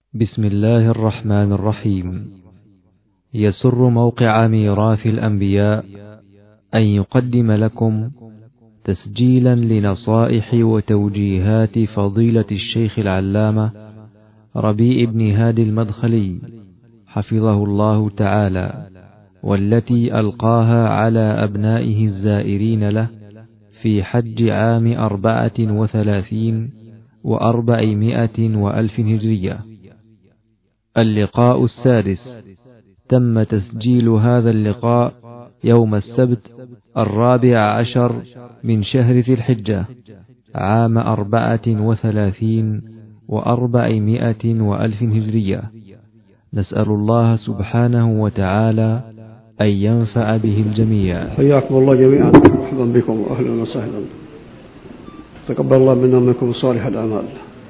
بسم الله الرحمن الرحيم. يسر موقع ميراث الأنبياء أن يقدم لكم تسجيلا لنصائح وتوجيهات فضيلة الشيخ العلامة ربيع بن هادي المدخلي حفظه الله تعالى، والتي ألقاها على أبنائه الزائرين له في حج عام 34 و400 وألف هجرية. اللقاء السادس. تم تسجيل هذا اللقاء يوم السبت 14 من شهر ذي الحجة عام 34 و400 وألف هجرية. نسأل الله سبحانه وتعالى أن ينفع به الجميع. حياكم الله جميعا، مرحبا بكم وأهلا وسهلا. تقبل الله منا ومنكم صالح الأعمال.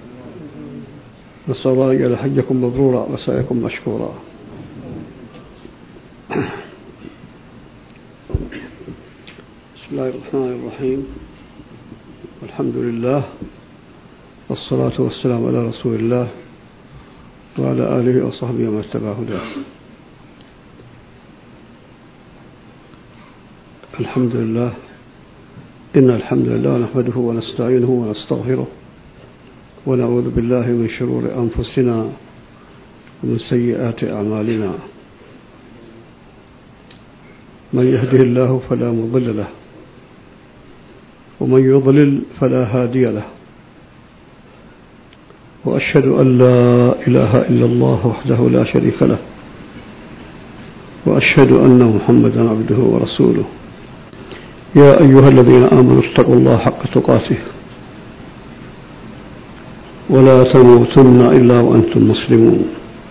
نسأل الله أن يجعل حجكم مبرورا وسعيكم مشكورا. بسم الله الرحمن الرحيم. الحمد لله والصلاة والسلام على رسول الله وعلى آله وصحبه ومن اتبع هداه. الحمد لله، إن الحمد لله نحمده ونستعينه ونستغفره ونعوذ بالله من شرور أنفسنا ومن سيئات أعمالنا. من يهده الله فلا مضل له ومن يضلل فلا هادي له، وأشهد أن لا إله إلا الله وحده لا شريك له، وأشهد أن محمدا عبده ورسوله. يا أيها الذين آمنوا اتقوا الله حق تقاته ولا تموتن إلا وأنتم مسلمون.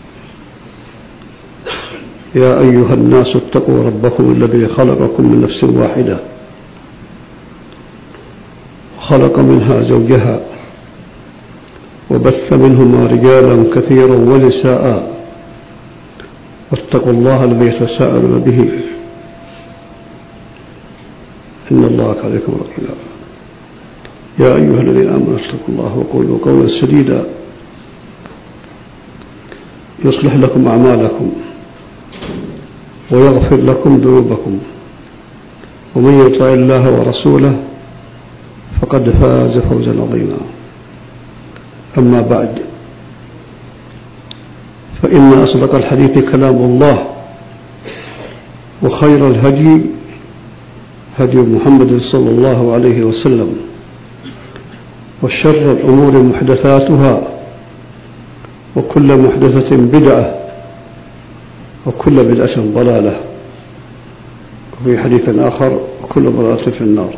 يا أيها الناس اتقوا ربكم الذي خلقكم من نفس واحدة خلق منها زوجها وبث منهما رجالا كثيرا ونساء، واتقوا الله الذي تساءلون به إن الله كان عليكم رقيبا. يا أيها الذين آمنوا اتقوا الله وقولوا قولا سديدا يصلح لكم أعمالكم ويغفر لكم ذنوبكم، ومن يطع الله ورسوله فقد فاز فوزا عظيما. أما بعد، فإن أصدق الحديث كلام الله، وخير الهدي هدي محمد صلى الله عليه وسلم، وشر الأمور محدثاتها، وكل محدثة بدعة، وكل بدعة ضلالة، وفي حديث آخر وكل ضلالة في النار.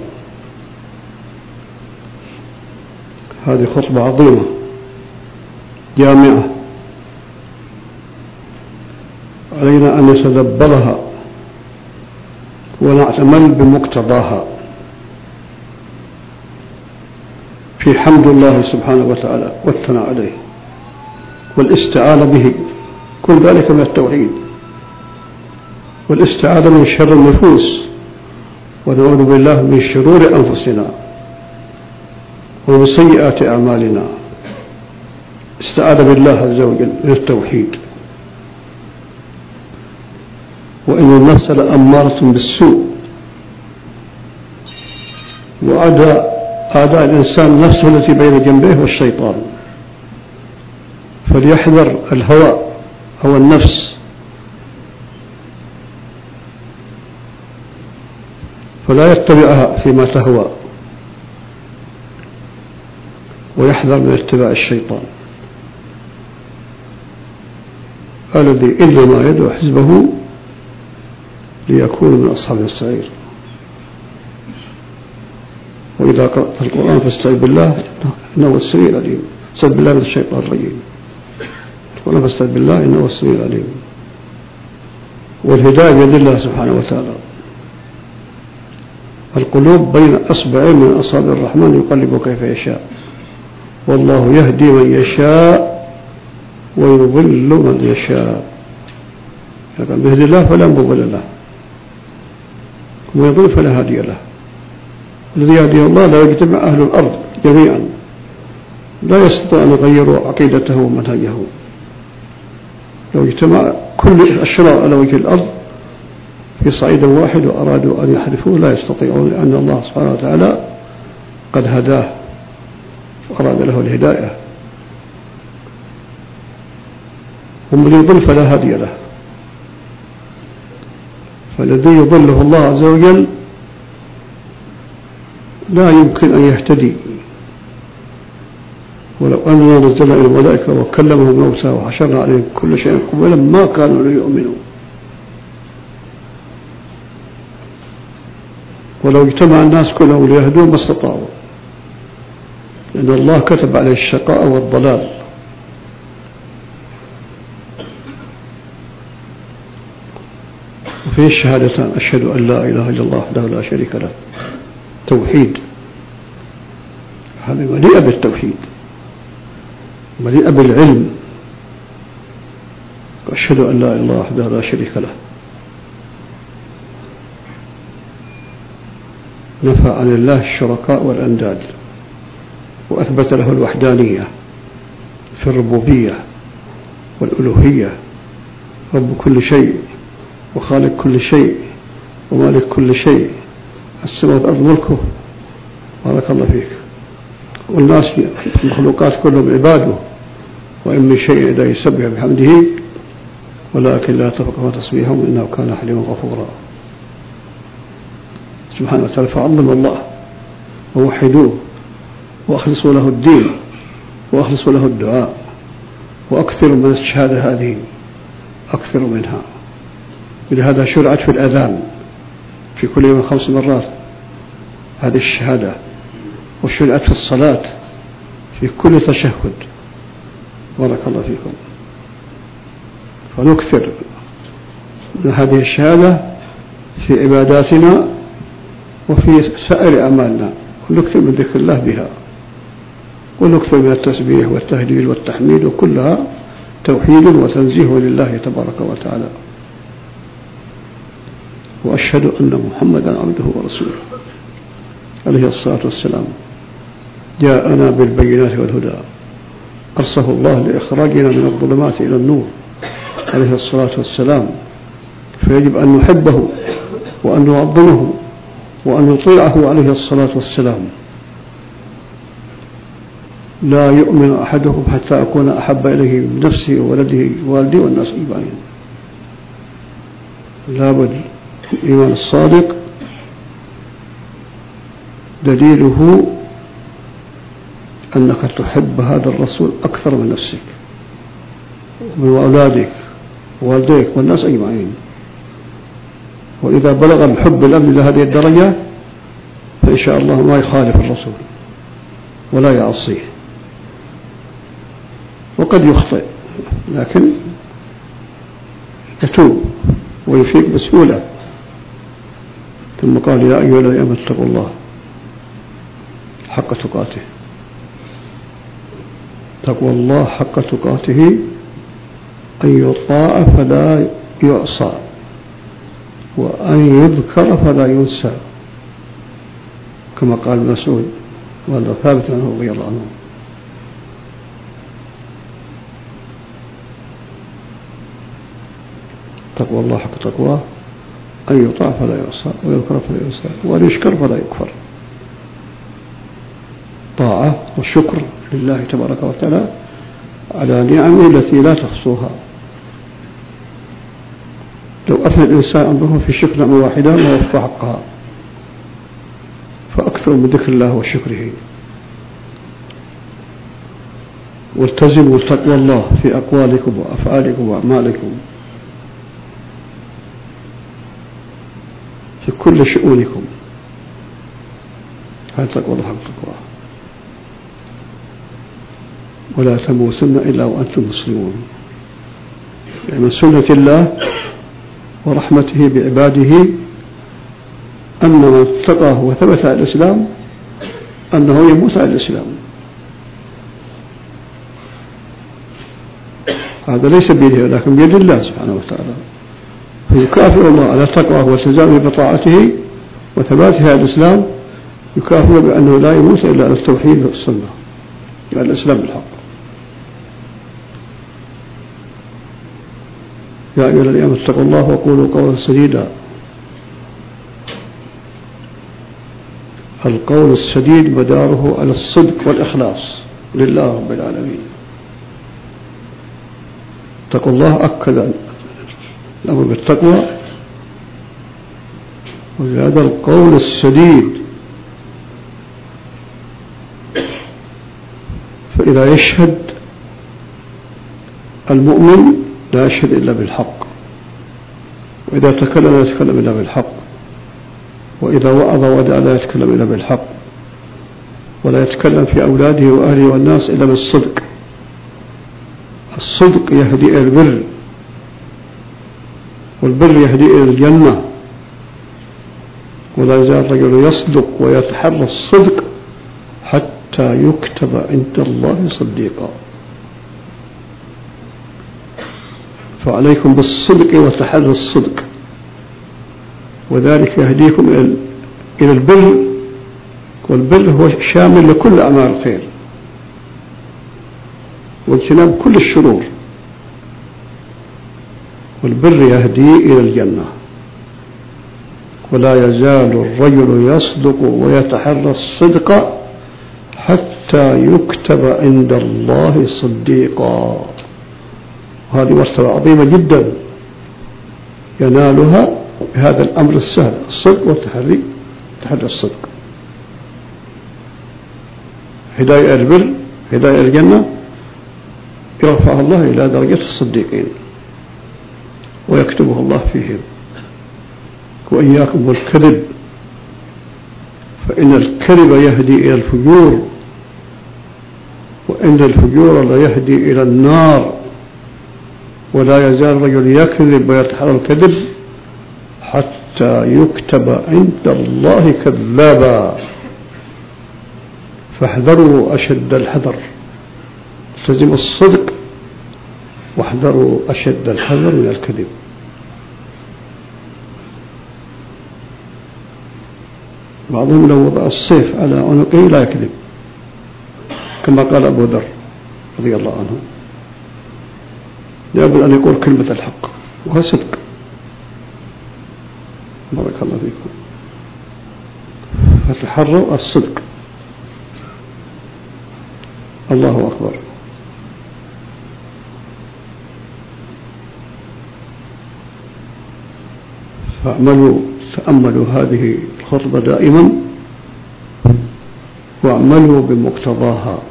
هذه خطبة عظيمة جامعة علينا أن نتدبرها ونعتمل بمقتضاها في حمد الله سبحانه وتعالى والثناء عليه والاستعانة به، كل ذلك من التوحيد، والاستعاذة من شر النفوس، ونعوذ بالله من شرور أنفسنا ومن سيئات أعمالنا. استعاذ بالله عز وجل من التوحيد. وإن النفس لأمارة بالسوء، وأعداء الإنسان نفسه التي بين جنبيه والشيطان، فليحذر الهوى، هوى النفس، فلا يتبعها فيما تهوى، ويحذر من اتباع الشيطان الذي إنما يدعو حزبه ليكون من أصحاب السعير. وإذا قرأت القرآن فاستعذ بالله إنه السميع العليم. استعذ بالله من الشيطان الرجيم. القرآن فاستعذ بالله إنه السميع العليم. والهداية بيد الله سبحانه وتعالى. القلوب بين أصبعين من أصابع الرحمن يقلب كيف يشاء، والله يهدي من يشاء ويضل من يشاء. فكان بهدي الله فلا مضل له، ويضل فلا هادي له. الذي يهدي الله لا يجتمع أهل الأرض جميعا، لا يستطيع أن يغيروا عقيدته ومنهجه لو اجتمع كل الأشرار على وجه الأرض في صعيد واحد وأرادوا أن يحرفوه لا يستطيعون، لأن الله سبحانه وتعالى قد هداه وأراد له الهداية. ومن يضل فلا هادي له، فالذي يضله الله عز وجل لا يمكن أن يهتدي. ولو أننا نزلنا إلى الملائكة وكلمهم موسى وحشرنا عليهم كل شيء قبلا ما كانوا ليؤمنوا. ولو اجتمع الناس كلهم ليهدوا ما استطاعوا، لأن الله كتب عليه الشقاء والضلال. وفيه الشهادتان: أشهد أن لا إله إلا الله وحده لا شريك له، توحيد، هذا مليئة بالتوحيد، مليئة بالعلم. وأشهد أن لا إله إلا الله وحده لا شريك له، نفى عن الله الشركاء والأنداد وأثبت له الوحدانية في الربوبية والألوهية، رب كل شيء وخالق كل شيء ومالك كل شيء، السماء والأرض ملكه. بارك الله فيك. والناس المخلوقات كلهم عباده، وإن من شيء لا يسبح بحمده ولكن لا تفقهون تسبيحهم إنه كان حليما غفورا. سبحانه وتعالى. فعظموا الله ووحدوه وأخلصوا له الدين وأخلصوا له الدعاء، وأكثروا من الشهادة هذه، أكثروا منها. ولهذا شرعت في الأذان في كل يوم 5 مرات هذه الشهادة، وشرعت في الصلاة في كل تشهد. بارك الله فيكم. فنكثر من هذه الشهادة في عباداتنا وفي سائر أعمالنا، ونكثر من ذكر الله بها، ونكثر من التسبيح والتهليل والتحميد، وكلها توحيد وتنزيه لله تبارك وتعالى. وأشهد أن محمدا عبده ورسوله عليه الصلاة والسلام، جاءنا بالبينات والهدى، أرسله الله لإخراجنا من الظلمات إلى النور عليه الصلاة والسلام. فيجب أن نحبه وأن نعظمه وأن نطيعه عليه الصلاة والسلام. لا يؤمن أحدكم حتى أكون أحب إليه من نفسه وولده ووالده والناس أجمعين. لابد الإيمان الصادق دليله أنك تحب هذا الرسول أكثر من نفسك ومن أولادك ووالديك والناس أجمعين. وإذا بلغ الحب الأمن إلى هذه الدرجة فإن شاء الله ما يخالف الرسول ولا يعصيه، وقد يخطئ لكن يتوب ويفيق بسهولة. ثم قال: يا أيها الذين آمنوا اتقوا الله حق تقاته. تقوى الله حق تقاته أن يطاع فلا يعصى، وأن يذكر فلا ينسى، كما قال ابن مسعود وهذا ثابت عنه رضي الله عنه. تقوى الله حق تقواه أن يطاع فلا يعصى ويذكر فلا ينسى وأن يشكر فلا يكفر. طاعة والشكر لله تبارك وتعالى على نعمه التي لا تحصوها. لو أفنى الإنسان أمره في شكر نعمة واحدة ما وفى حقها، فأكثر من ذكر الله وشكره. والتزموا تقوى الله في أقوالكم وأفعالكم وأعمالكم في كل شؤونكم. هذا تقوى الله حق تقواه. ولا تموتن إلا وأنتم مسلمون. يعني من سنة الله ورحمته بعباده أن من اتقاه وثبت على الإسلام أنه يموت على الإسلام. هذا ليس بيده ولكن بيد الله سبحانه وتعالى. فيكافئ الله على تقواه والتزامه بطاعته وثباته على الإسلام، يكافئ بأنه لا يموت إلا على التوحيد والسنة، على الإسلام الحق. يا أيها الذين آمنوا اتقوا الله وقولوا قولا سديدا. القول السديد مداره على الصدق والإخلاص لله رب العالمين. اتقوا الله أكد الأمر بالتقوى، وهذا القول السديد. فإذا يشهد المؤمن لا يشهد إلا بالحق، وإذا تكلم لا يتكلم إلا بالحق، وإذا وعظ ودعا لا يتكلم إلا بالحق، ولا يتكلم في أولاده وأهله والناس إلا بالصدق. الصدق يهدي إلى البر، والبر يهدي إلى الجنة. ولا يزال الرجل يصدق ويتحرى الصدق حتى يكتب عند الله صديقا. فعليكم بالصدق وتحرى الصدق، وذلك يهديكم إلى البر. والبر هو شامل لكل أعمال الخير واجتناب كل الشرور. والبر يهدي إلى الجنة. ولا يزال الرجل يصدق ويتحرى الصدق حتى يكتب عند الله صديقا. وهذه مرتبة عظيمة جدا ينالها بهذا الأمر السهل، الصدق والتحري، تحري الصدق. هداية البر، هداية الجنة، يرفع الله إلى درجة الصديقين ويكتبه الله فيهم. وإياكم والكذب، فإن الكذب يهدي إلى الفجور، وإن الفجور لا يهدي إلى النار. ولا يزال الرجل يكذب ويتحرى الكذب حتى يكتب عند الله كذابا. فاحذروا أشد الحذر، التزموا الصدق واحذروا أشد الحذر من الكذب. بعضهم لو وضع السيف على عنقه لا يكذب، كما قال أبو ذر رضي الله عنه، لابد أن يقول كلمة الحق، وهو صدق. بارك الله فيكم. فتحروا الصدق. الله أكبر. تأملوا هذه الخطبة دائما، واعملوا بمقتضاها،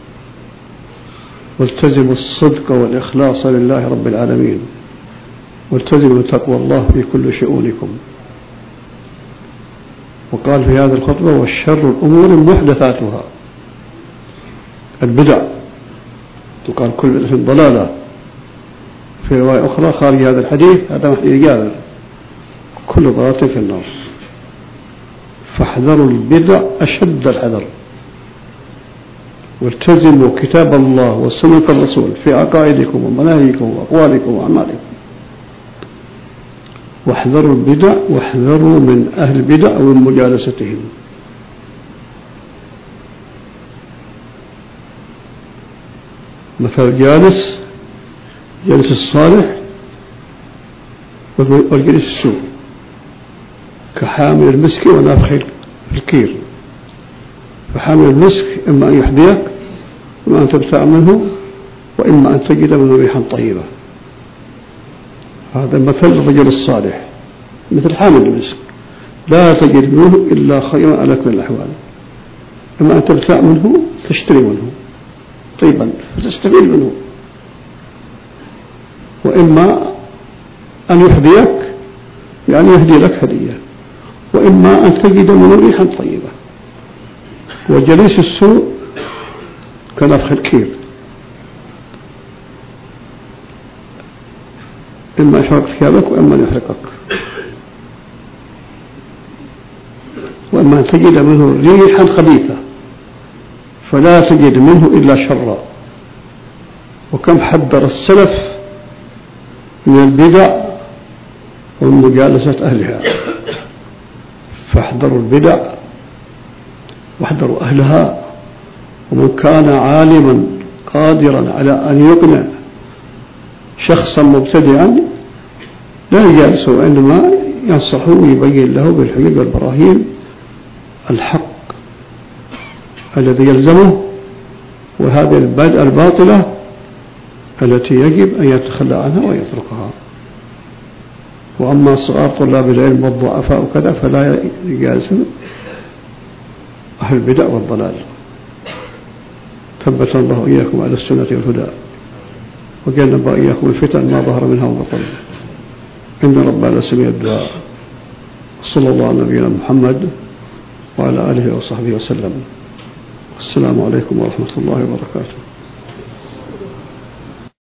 والتزموا الصدق والإخلاص لله رب العالمين، والتزموا تقوى الله في كل شؤونكم. وقال في هذه الخطبة: والشر الأمور محدثاتها، البدع. وقال: كل بدعة ضلالة. في رواية أخرى خارج هذا الحديث: هذا محدث جابر، كل ضلالة في النار. فاحذروا البدع أشد الحذر، والتزموا كتاب الله وسنة الرسول في عقائدكم ومناهجكم وأقوالكم وأعمالكم. واحذروا البدع، واحذروا من أهل البدع ومن مجالستهم. مثل جالس الصالح والجليس السوء، كحامل المسك ونافخ الكير. فحامل المسك إما أن يحذيك، وإما أن تبتاع منه، وإما أن تجد منه ريحا طيبة. هذا مثل الرجل الصالح، مثل حامل المسك، لا تجد منه إلا خيرا على كل الأحوال. إما أن تبتاع منه، تشتري منه طيبا فتستفيد منه، وإما أن يحذيك، يعني يهدي لك هدية، وإما أن تجد منه ريحا طيبة. وجليس السوء كنفخ الكير، إما يحرق ثيابك وإما يحرقك، وإما أن تجد منه ريحا خبيثة فلا تجد منه إلا شرا. وكم حذر السلف من البدع ومن مجالسة أهلها. فاحذروا البدع واحذروا أهلها. ومن كان عالما قادرا على أن يقنع شخصا مبتدعا لا يجالسه، وإنما ينصحه ويبين له بالحجج والبراهين الحق الذي يلزمه، وهذه الباطلة التي يجب أن يتخلى عنها ويتركها. وأما صغار طلاب العلم والضعفاء وكذا فلا يجالسون أهل البدع والضلال. ثبت الله إياكم على السنة والهدى، وجنب إياكم الفتن ما ظهر منها وبطن، إن ربنا سميع الدعاء. صلى الله على نبينا محمد وعلى آله وصحبه وسلم. السلام عليكم ورحمة الله وبركاته.